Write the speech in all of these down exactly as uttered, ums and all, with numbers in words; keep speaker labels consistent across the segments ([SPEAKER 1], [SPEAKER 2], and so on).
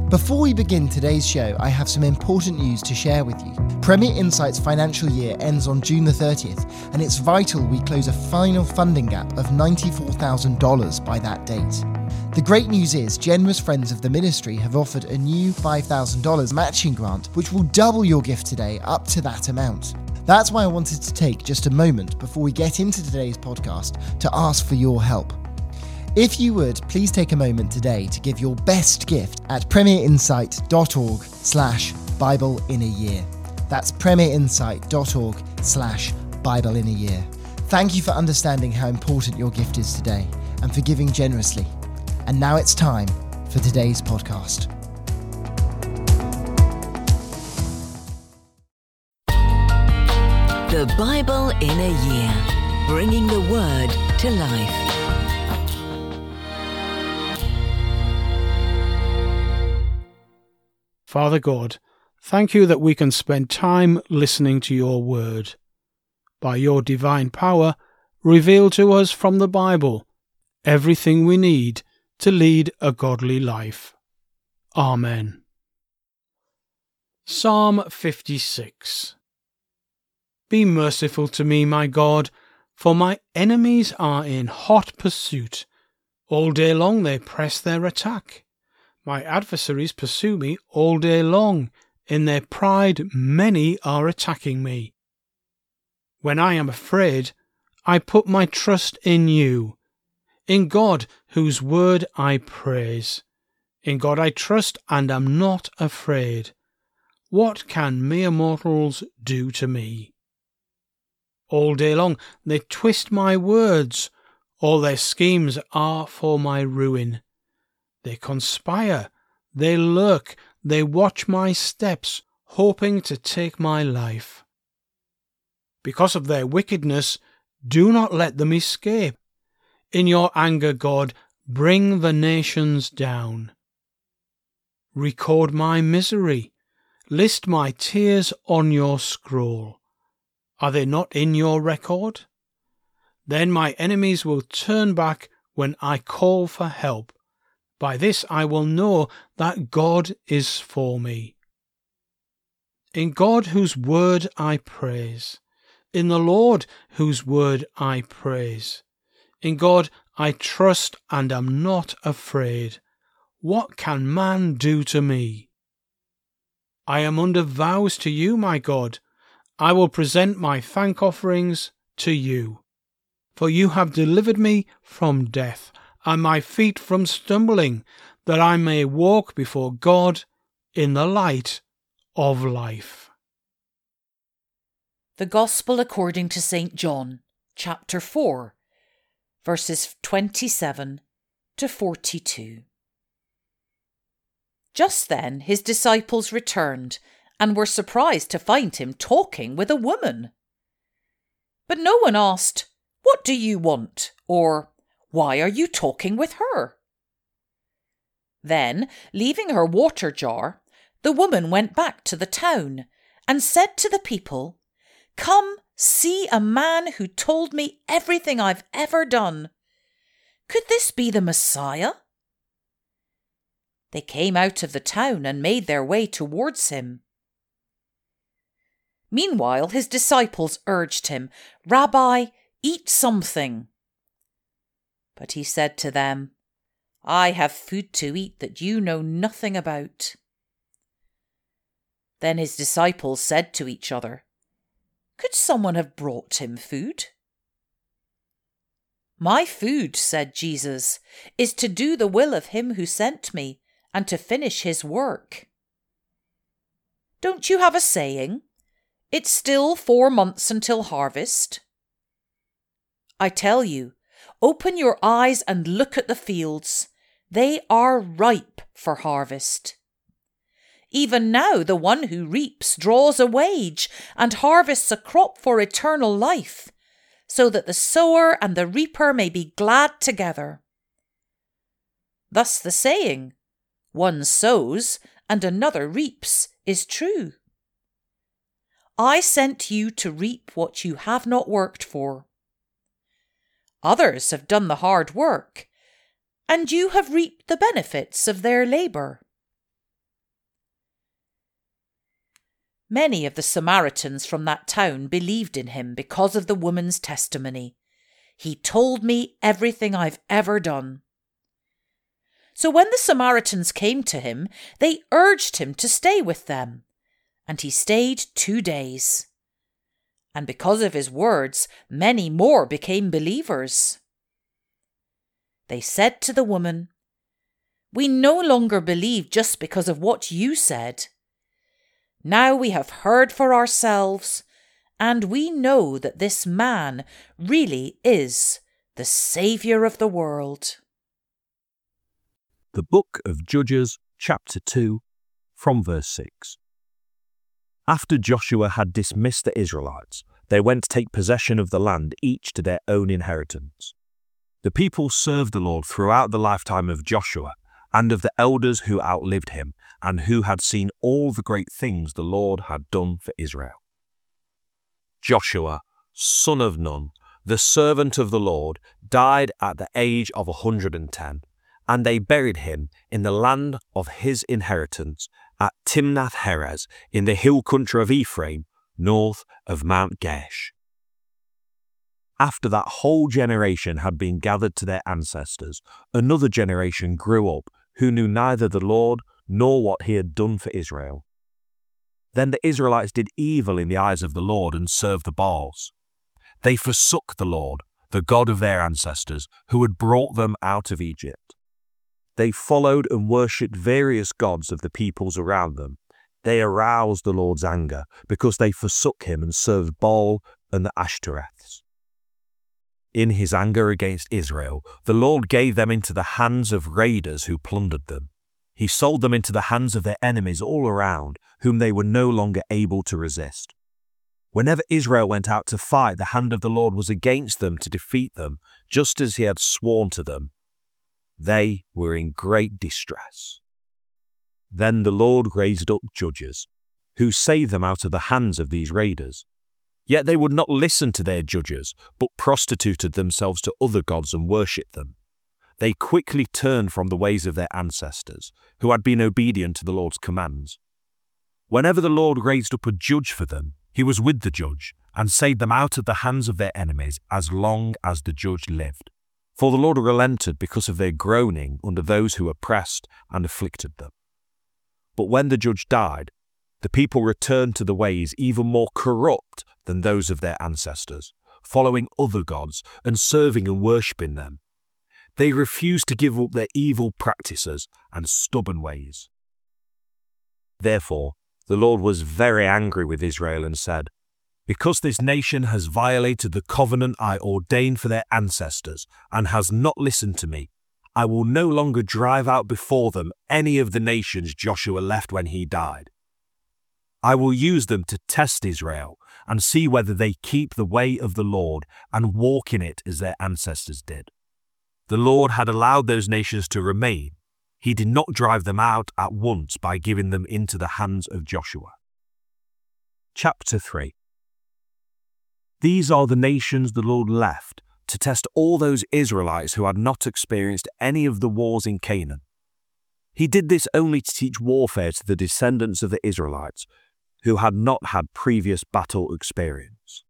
[SPEAKER 1] Before we begin today's show, I have some important news to share with you. Premier Insight's financial year ends on June the thirtieth, and it's vital we close a final funding gap of ninety-four thousand dollars by that date. The great news is generous friends of the ministry have offered a new five thousand dollars matching grant, which will double your gift today up to that amount. That's why I wanted to take just a moment before we get into today's podcast to ask for your help. If you would, please take a moment today to give your best gift at premierinsight.org slash Bible in a year. That's premierinsight.org slash Bible in a year. Thank you for understanding how important your gift is today and for giving generously. And now it's time for today's podcast.
[SPEAKER 2] The Bible in a Year, bringing the Word to life.
[SPEAKER 3] Father God, thank you that we can spend time listening to your word. By your divine power, reveal to us from the Bible everything we need to lead a godly life. Amen. Psalm fifty-six. Be merciful to me, my God, for my enemies are in hot pursuit. All day long they press their attack. My adversaries pursue me all day long. In their pride many are attacking me. When I am afraid, I put my trust in you, in God, whose word I praise. In God I trust and am not afraid. What can mere mortals do to me? All day long they twist my words. All their schemes are for my ruin. They conspire, they lurk, they watch my steps, hoping to take my life. Because of their wickedness, do not let them escape. In your anger, God, bring the nations down. Record my misery. List my tears on your scroll. Are they not in your record? Then my enemies will turn back when I call for help. By this I will know that God is for me. In God whose word I praise. In the Lord whose word I praise. In God I trust and am not afraid. What can man do to me? I am under vows to you, my God. I will present my thank offerings to you. For you have delivered me from death, and my feet from stumbling, that I may walk before God in the light of life.
[SPEAKER 4] The Gospel according to Saint John, chapter four, verses twenty-seven to forty-two. Just then his disciples returned and were surprised to find him talking with a woman. But no one asked, "What do you want?" or "Why are you talking with her?" Then, leaving her water jar, the woman went back to the town and said to the people, "Come, see a man who told me everything I've ever done. Could this be the Messiah?" They came out of the town and made their way towards him. Meanwhile, his disciples urged him, "Rabbi, eat something." But he said to them, "I have food to eat that you know nothing about." Then his disciples said to each other, "Could someone have brought him food?" "My food," said Jesus, "is to do the will of him who sent me and to finish his work. Don't you have a saying? It's still four months until harvest. I tell you, open your eyes and look at the fields. They are ripe for harvest. Even now the one who reaps draws a wage and harvests a crop for eternal life, so that the sower and the reaper may be glad together. Thus the saying, 'One sows and another reaps,' is true. I sent you to reap what you have not worked for. Others have done the hard work, and you have reaped the benefits of their labour. Many of the Samaritans from that town believed in him because of the woman's testimony. He told me everything I've ever done. So when the Samaritans came to him, they urged him to stay with them, and he stayed two days. And because of his words, many more became believers. They said to the woman, "We no longer believe just because of what you said. Now we have heard for ourselves, and we know that this man really is the Saviour of the world."
[SPEAKER 5] The Book of Judges, chapter two, from verse six. After Joshua had dismissed the Israelites, they went to take possession of the land, each to their own inheritance. The people served the Lord throughout the lifetime of Joshua and of the elders who outlived him and who had seen all the great things the Lord had done for Israel. Joshua, son of Nun, the servant of the Lord, died at the age of a hundred and ten, and they buried him in the land of his inheritance at Timnath-Heres in the hill country of Ephraim, north of Mount Gaash. After that whole generation had been gathered to their ancestors, another generation grew up who knew neither the Lord nor what he had done for Israel. Then the Israelites did evil in the eyes of the Lord and served the Baals. They forsook the Lord, the God of their ancestors, who had brought them out of Egypt. They followed and worshipped various gods of the peoples around them. They aroused the Lord's anger because they forsook him and served Baal and the Ashtoreths. In his anger against Israel, the Lord gave them into the hands of raiders who plundered them. He sold them into the hands of their enemies all around, whom they were no longer able to resist. Whenever Israel went out to fight, the hand of the Lord was against them to defeat them, just as he had sworn to them. They were in great distress. Then the Lord raised up judges, who saved them out of the hands of these raiders. Yet they would not listen to their judges, but prostituted themselves to other gods and worshipped them. They quickly turned from the ways of their ancestors, who had been obedient to the Lord's commands. Whenever the Lord raised up a judge for them, he was with the judge, and saved them out of the hands of their enemies as long as the judge lived. For the Lord relented because of their groaning under those who oppressed and afflicted them. But when the judge died, the people returned to the ways even more corrupt than those of their ancestors, following other gods and serving and worshipping them. They refused to give up their evil practices and stubborn ways. Therefore, the Lord was very angry with Israel and said, "Because this nation has violated the covenant I ordained for their ancestors and has not listened to me, I will no longer drive out before them any of the nations Joshua left when he died. I will use them to test Israel and see whether they keep the way of the Lord and walk in it as their ancestors did." The Lord had allowed those nations to remain. He did not drive them out at once by giving them into the hands of Joshua. Chapter three. These are the nations the Lord left to test all those Israelites who had not experienced any of the wars in Canaan. He did this only to teach warfare to the descendants of the Israelites who had not had previous battle experience.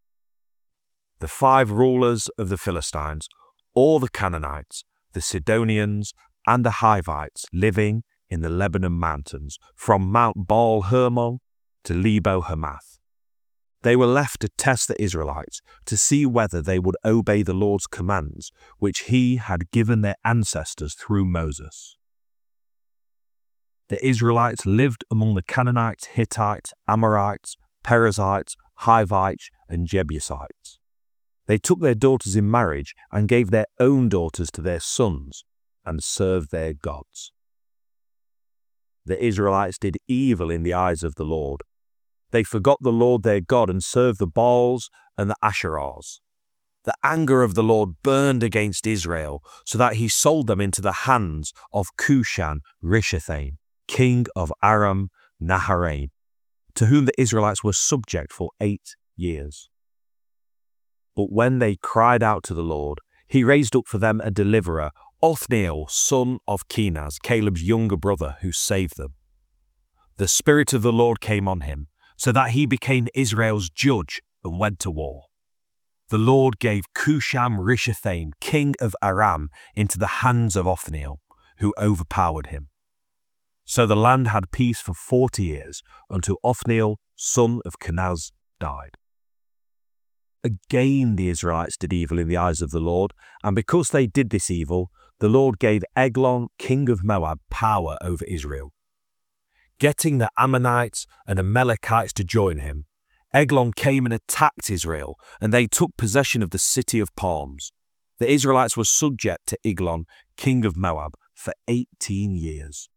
[SPEAKER 5] The five rulers of the Philistines, all the Canaanites, the Sidonians, and the Hivites living in the Lebanon mountains, from Mount Baal Hermon to Lebo Hamath. They were left to test the Israelites to see whether they would obey the Lord's commands, which he had given their ancestors through Moses. The Israelites lived among the Canaanites, Hittites, Amorites, Perizzites, Hivites, and Jebusites. They took their daughters in marriage and gave their own daughters to their sons and served their gods. The Israelites did evil in the eyes of the Lord. They forgot the Lord their God and served the Baals and the Asherahs. The anger of the Lord burned against Israel, so that he sold them into the hands of Cushan-Rishathaim, king of Aram Naharaim, to whom the Israelites were subject for eight years. But when they cried out to the Lord, he raised up for them a deliverer, Othniel, son of Kenaz, Caleb's younger brother, who saved them. The Spirit of the Lord came on him, so that he became Israel's judge and went to war. The Lord gave Cusham-Rishathaim, king of Aram, into the hands of Othniel, who overpowered him. So the land had peace for forty years, until Othniel, son of Kenaz, died. Again the Israelites did evil in the eyes of the Lord, and because they did this evil, the Lord gave Eglon, king of Moab, power over Israel. Getting the Ammonites and Amalekites to join him, Eglon came and attacked Israel, and they took possession of the city of palms. The Israelites were subject to Eglon, king of Moab, for eighteen years.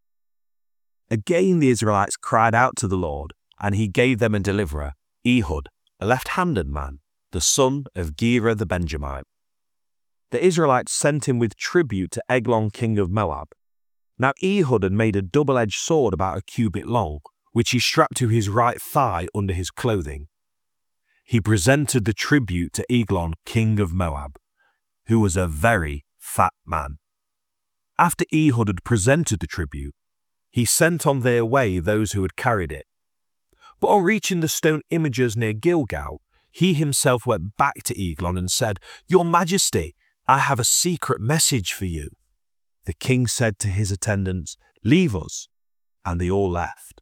[SPEAKER 5] Again the Israelites cried out to the Lord, and he gave them a deliverer, Ehud, a left-handed man, the son of Gera the Benjamite. The Israelites sent him with tribute to Eglon, king of Moab. Now Ehud had made a double-edged sword about a cubit long, which he strapped to his right thigh under his clothing. He presented the tribute to Eglon, king of Moab, who was a very fat man. After Ehud had presented the tribute, he sent on their way those who had carried it. But on reaching the stone images near Gilgal, he himself went back to Eglon and said, "Your Majesty, I have a secret message for you." The king said to his attendants, "Leave us," and they all left.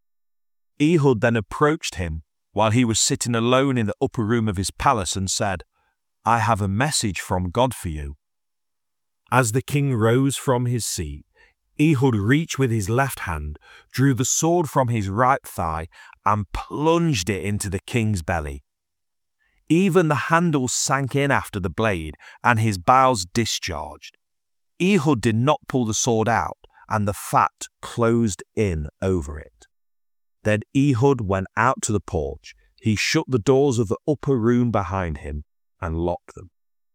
[SPEAKER 5] Ehud then approached him while he was sitting alone in the upper room of his palace and said, "I have a message from God for you." As the king rose from his seat, Ehud reached with his left hand, drew the sword from his right thigh, and plunged it into the king's belly. Even the handle sank in after the blade, and his bowels discharged. Ehud did not pull the sword out, and the fat closed in over it. Then Ehud went out to the porch. He shut the doors of the upper room behind him and locked them.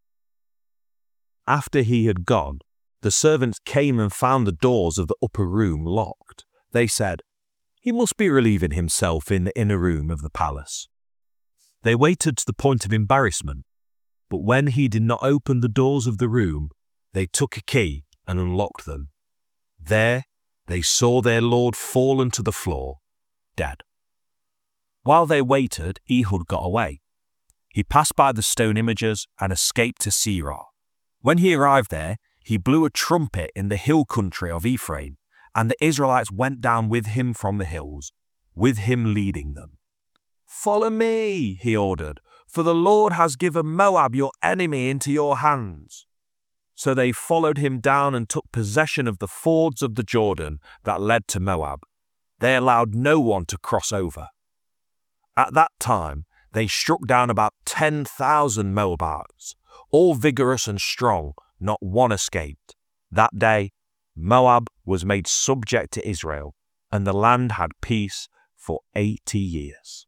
[SPEAKER 5] After he had gone, the servants came and found the doors of the upper room locked. They said, "He must be relieving himself in the inner room of the palace." They waited to the point of embarrassment, but when he did not open the doors of the room, they took a key and unlocked them. There they saw their lord fallen to the floor, dead. While they waited, Ehud got away. He passed by the stone images and escaped to Seirah. When he arrived there, he blew a trumpet in the hill country of Ephraim, and the Israelites went down with him from the hills, with him leading them. "Follow me," he ordered, "for the Lord has given Moab, your enemy, into your hands." So they followed him down and took possession of the fords of the Jordan that led to Moab. They allowed no one to cross over. At that time, they struck down about ten thousand Moabites, all vigorous and strong, not one escaped. That day, Moab was made subject to Israel, and the land had peace for eighty years.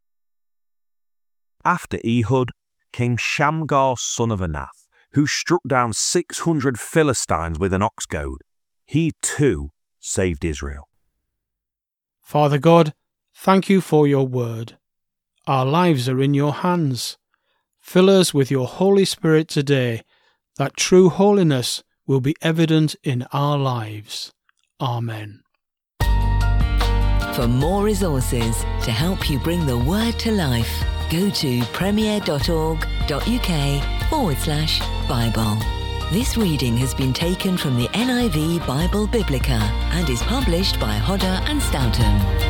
[SPEAKER 5] After Ehud came Shamgar son of Anath, who struck down six hundred Philistines with an ox goad. He too saved Israel.
[SPEAKER 3] Father God, thank you for your word. Our lives are in your hands. Fill us with your Holy Spirit today, that true holiness will be evident in our lives. Amen.
[SPEAKER 2] For more resources to help you bring the word to life, go to premier.org.uk forward slash Bible. This reading has been taken from the N I V Bible Biblica and is published by Hodder and Stoughton.